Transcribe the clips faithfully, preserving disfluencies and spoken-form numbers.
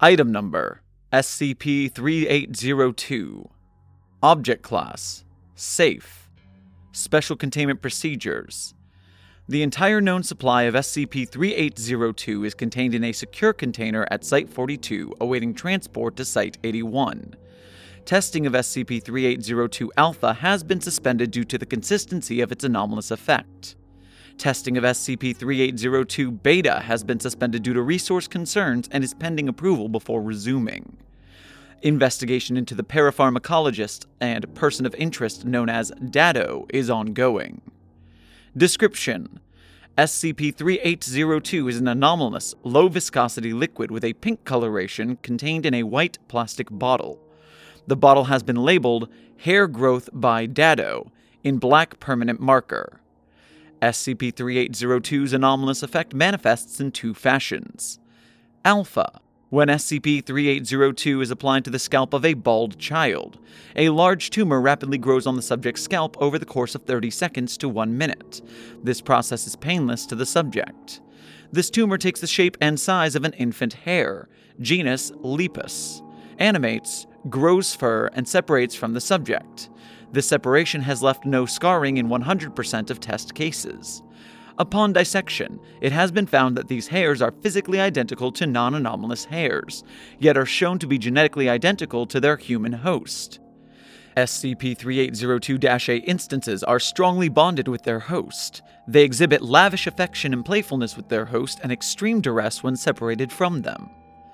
Item Number S C P thirty-eight oh two. Object Class Safe. Special Containment Procedures. The entire known supply of S C P thirty-eight oh two is contained in a secure container at Site forty-two, awaiting transport to Site eighty-one. Testing of S C P thirty-eight oh two Alpha has been suspended due to the consistency of its anomalous effect. Testing of S C P thirty-eight oh two Beta has been suspended due to resource concerns and is pending approval before resuming. Investigation into the parapharmacologist and person of interest known as Dado is ongoing. Description: S C P thirty-eight oh two is an anomalous, low-viscosity liquid with a pink coloration contained in a white plastic bottle. The bottle has been labeled Hair Growth by Dado in black permanent marker. S C P thirty-eight oh two's anomalous effect manifests in two fashions. Alpha: when S C P thirty-eight oh two is applied to the scalp of a bald child, a large tumor rapidly grows on the subject's scalp over the course of thirty seconds to one minute. This process is painless to the subject. This tumor takes the shape and size of an infant hair, genus Lepus, animates, grows fur, and separates from the subject. This separation has left no scarring in one hundred percent of test cases. Upon dissection, it has been found that these hairs are physically identical to non-anomalous hairs, yet are shown to be genetically identical to their human host. S C P thirty-eight oh two A instances are strongly bonded with their host. They exhibit lavish affection and playfulness with their host and extreme duress when separated from them.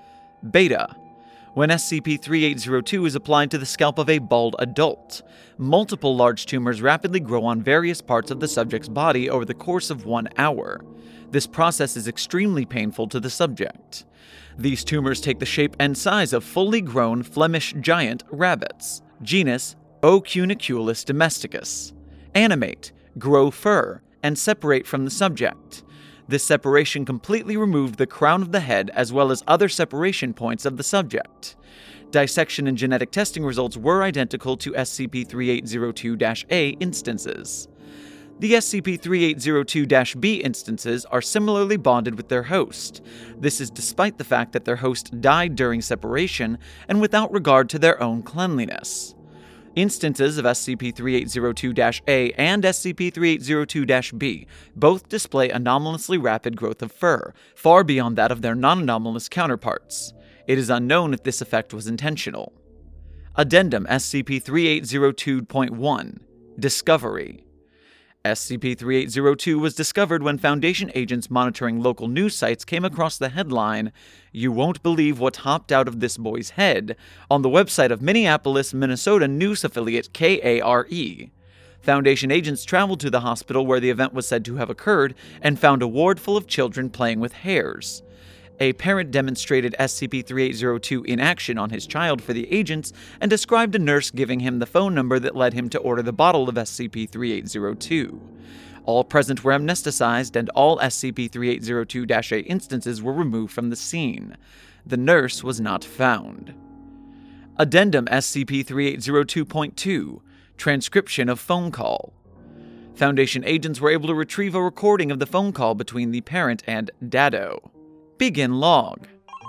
Beta: when S C P thirty-eight oh two is applied to the scalp of a bald adult, multiple large tumors rapidly grow on various parts of the subject's body over the course of one hour. This process is extremely painful to the subject. These tumors take the shape and size of fully grown Flemish giant rabbits, genus Ocuniculus domesticus, animate, grow fur, and separate from the subject. This separation completely removed the crown of the head as well as other separation points of the subject. Dissection and genetic testing results were identical to S C P thirty-eight oh two A instances. The S C P thirty-eight oh two B instances are similarly bonded with their host. This is despite the fact that their host died during separation and without regard to their own cleanliness. Instances of S C P thirty-eight oh two A and S C P thirty-eight oh two B both display anomalously rapid growth of fur, far beyond that of their non-anomalous counterparts. It is unknown if this effect was intentional. Addendum S C P thirty-eight oh two point one Discovery: S C P thirty-eight oh two was discovered when Foundation agents monitoring local news sites came across the headline, "You won't believe what hopped out of this boy's head," on the website of Minneapolis, Minnesota news affiliate K A R E. Foundation agents traveled to the hospital where the event was said to have occurred and found a ward full of children playing with hairs. A parent demonstrated S C P thirty-eight oh two in action on his child for the agents and described a nurse giving him the phone number that led him to order the bottle of S C P thirty-eight oh two. All present were amnesticized and all S C P thirty-eight oh two A instances were removed from the scene. The nurse was not found. Addendum S C P thirty-eight oh two point two Transcription of phone call. Foundation agents were able to retrieve a recording of the phone call between the parent and Dado. Begin log.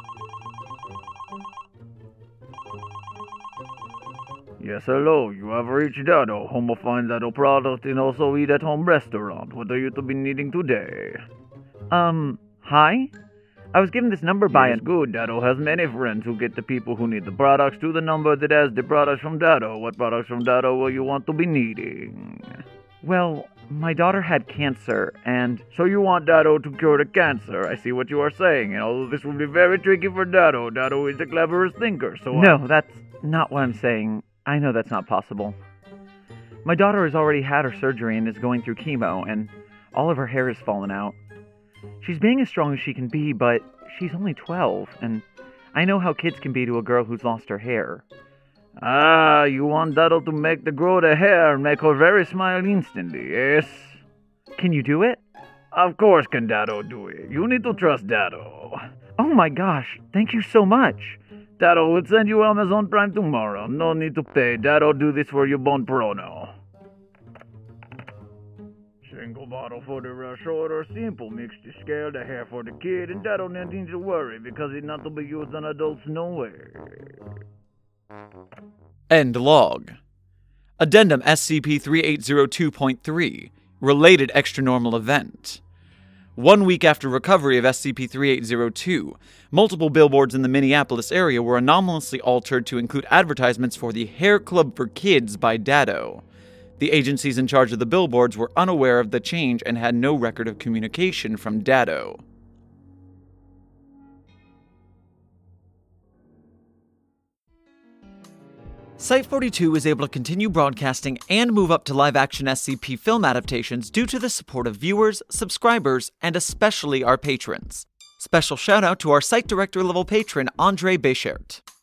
Yes, hello. You have reached Dado, home of fine Dado product and also eat at home restaurant. What are you to be needing today? Um, hi? I was given this number by yes, an- good. Dado has many friends who get the people who need the products to the number that has the products from Dado. What products from Dado will you want to be needing? Well, my daughter had cancer, and... So you want Dado to cure the cancer? I see what you are saying, and although this will be very tricky for Dado, Dado is the cleverest thinker, so No, I... that's not what I'm saying. I know that's not possible. My daughter has already had her surgery and is going through chemo, and all of her hair has fallen out. She's being as strong as she can be, but she's only twelve, and I know how kids can be to a girl who's lost her hair. Ah, you want Dado to make the grow the hair and make her very smile instantly, yes? Can you do it? Of course can Dado do it. You need to trust Dado. Oh my gosh, thank you so much. Dado will send you Amazon Prime tomorrow. No need to pay. Dado do this for you bon prono. single bottle for the uh, short or simple mix to scale the hair for the kid, and that don't need to worry because it's not to be used on adults nowhere. End log. Addendum S C P thirty-eight oh two point three. Related extranormal event. One week after recovery of S C P thirty-eight oh two, multiple billboards in the Minneapolis area were anomalously altered to include advertisements for the Hair Club for Kids by Dado. The agencies in charge of the billboards were unaware of the change and had no record of communication from Dado. Site forty-two is able to continue broadcasting and move up to live-action S C P film adaptations due to the support of viewers, subscribers, and especially our patrons. Special shout-out to our site director-level patron, Andre Bechert.